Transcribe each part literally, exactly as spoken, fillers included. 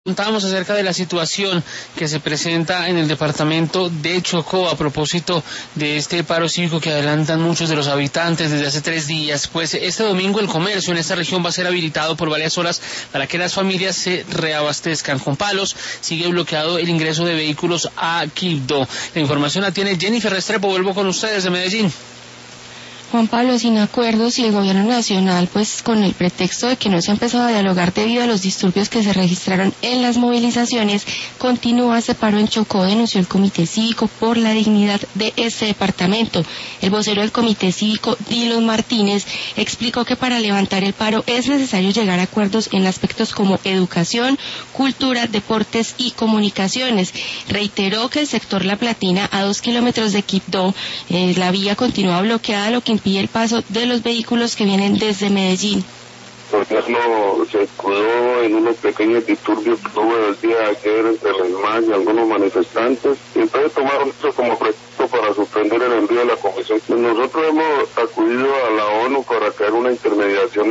Contábamos acerca de la situación que se presenta en el departamento de Chocó a propósito de este paro cívico que adelantan muchos de los habitantes desde hace tres días. Pues este domingo el comercio en esta región va a ser habilitado por varias horas para que las familias se reabastezcan. Con palos sigue bloqueado el ingreso de vehículos a Quibdó. La información la tiene Jennifer Restrepo. Vuelvo con ustedes de Medellín. Juan Pablo, sin acuerdos y el gobierno nacional, pues con el pretexto de que no se ha empezado a dialogar debido a los disturbios que se registraron en las movilizaciones, continúa este paro en Chocó, denunció el Comité Cívico por la Dignidad de este departamento. El vocero del Comité Cívico, Dylan Martínez, explicó que para levantar el paro es necesario llegar a acuerdos en aspectos como educación, cultura, deportes y comunicaciones. Reiteró que el sector La Platina, a dos kilómetros de Quibdó, eh, la vía continúa bloqueada, lo que impide el paso de los vehículos que vienen desde Medellín. El gobierno se escudó en unos pequeños disturbios que hubo el día de ayer entre el ESMAD y algunos manifestantes, y entonces tomaron esto como pretexto para suspender el envío de la comisión. Nosotros hemos acudido a la ONU para que haga una intermediación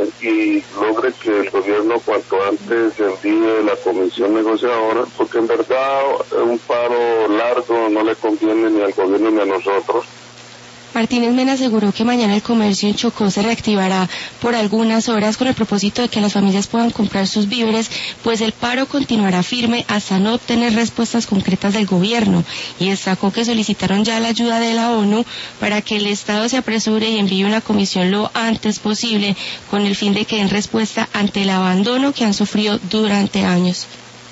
y logre que el gobierno cuanto antes envíe la comisión negociadora, porque en verdad un paro largo no le conviene ni al gobierno ni a nosotros. Martínez Mena aseguró que mañana el comercio en Chocó se reactivará por algunas horas con el propósito de que las familias puedan comprar sus víveres, pues el paro continuará firme hasta no obtener respuestas concretas del gobierno, y destacó que solicitaron ya la ayuda de la ONU para que el Estado se apresure y envíe una comisión lo antes posible con el fin de que den respuesta ante el abandono que han sufrido durante años.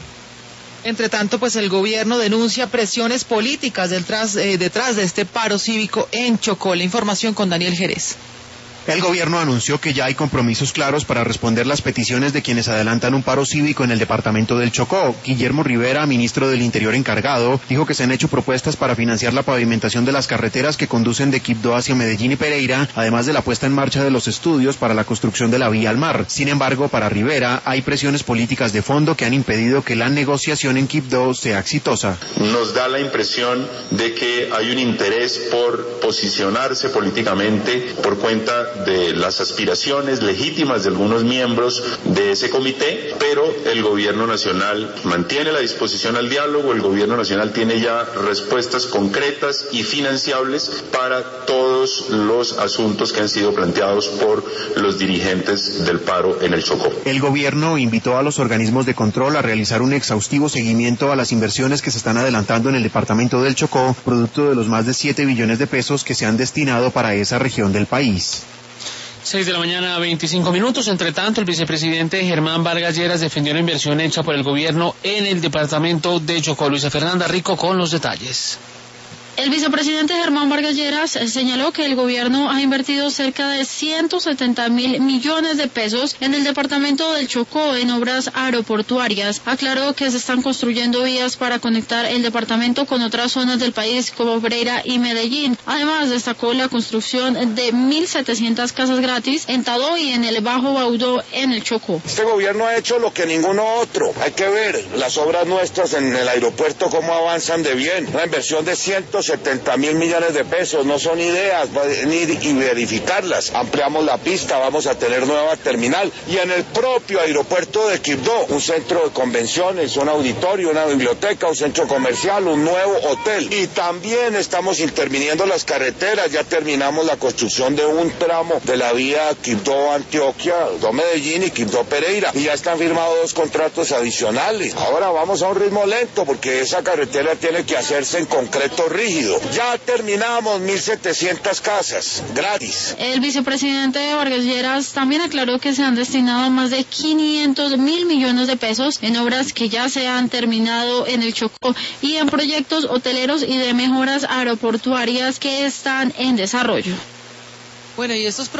Entre tanto, pues el gobierno denuncia presiones políticas detrás, eh, detrás de este paro cívico en Chocó. La información con Daniel Jerez. El gobierno anunció que ya hay compromisos claros para responder las peticiones de quienes adelantan un paro cívico en el departamento del Chocó. Guillermo Rivera, ministro del Interior encargado, dijo que se han hecho propuestas para financiar la pavimentación de las carreteras que conducen de Quibdó hacia Medellín y Pereira, además de la puesta en marcha de los estudios para la construcción de la vía al mar. Sin embargo, para Rivera, hay presiones políticas de fondo que han impedido que la negociación en Quibdó sea exitosa. Nos da la impresión de que hay un interés por posicionarse políticamente por cuenta de las aspiraciones legítimas de algunos miembros de ese comité, pero el gobierno nacional mantiene la disposición al diálogo. El gobierno nacional tiene ya respuestas concretas y financiables para todos los asuntos que han sido planteados por los dirigentes del paro en el Chocó. El gobierno invitó a los organismos de control a realizar un exhaustivo seguimiento a las inversiones que se están adelantando en el departamento del Chocó, producto de los más de siete billones de pesos que se han destinado para esa región del país. Seis de la mañana, veinticinco minutos. Entre tanto, el vicepresidente Germán Vargas Lleras defendió la inversión hecha por el gobierno en el departamento de Chocó. Luisa Fernanda Rico con los detalles. El vicepresidente Germán Vargas Lleras señaló que el gobierno ha invertido cerca de ciento setenta mil millones de pesos en el departamento del Chocó en obras aeroportuarias. Aclaró que se están construyendo vías para conectar el departamento con otras zonas del país como Pereira y Medellín. Además, destacó la construcción de mil setecientas casas gratis en Tadó y en el Bajo Baudó en el Chocó. Este gobierno ha hecho lo que ninguno otro. Hay que ver las obras nuestras en el aeropuerto cómo avanzan de bien. Una inversión de ciento setenta mil millones de pesos, no son ideas, ni y verificarlas. Ampliamos la pista, vamos a tener nueva terminal, y en el propio aeropuerto de Quibdó, un centro de convenciones, un auditorio, una biblioteca, un centro comercial, un nuevo hotel. Y también estamos interviniendo las carreteras, ya terminamos la construcción de un tramo de la vía Quibdó-Antioquia, Quibdó-Medellín y Quibdó-Pereira, y ya están firmados dos contratos adicionales. Ahora vamos a un ritmo lento, porque esa carretera tiene que hacerse en concreto rígido. Ya terminamos mil setecientas casas gratis. El vicepresidente Vargas Lleras también aclaró que se han destinado más de quinientos mil millones de pesos en obras que ya se han terminado en el Chocó y en proyectos hoteleros y de mejoras aeroportuarias que están en desarrollo. Bueno, y estos